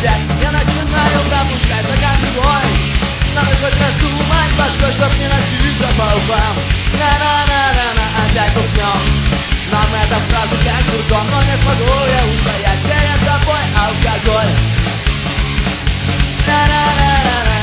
опять я начинаю пропускать стакан другой. Надо хоть раз думать башкой, чтоб не носиться по углам. На-на-на-на-на, опять бухнем. Нам эта фраза как дурдом, но не смогу я устоять перед тобой алкоголь. На-на-на-на-на.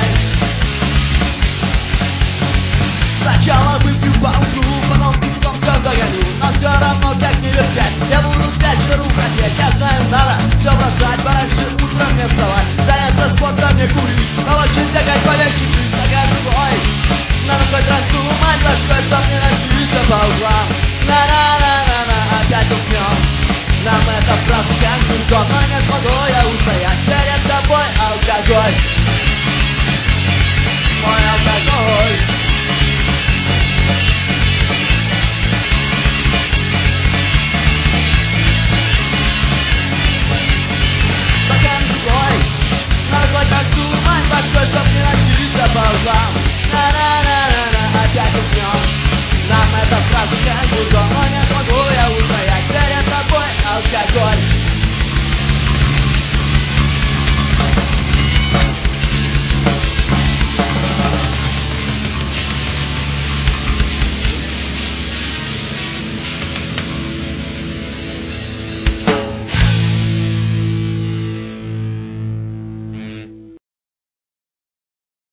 Сначала выпью паузу, потом пивком все загоню. Но все равно как не вертять, я буду к вечеру хотеть. Я знаю, надо все бросать, пораньше утром не вставать. Заняться спортом, не курить, но очень бегать полегче жить, стакан другой. Надо хоть раз думать башкой, чтоб не носиться по углам. На-на-на-на-на, опять ухнем. Нам эта фраза как дурдом, но не смогу я устоять перед тобой алкоголь. Мой алкоголь.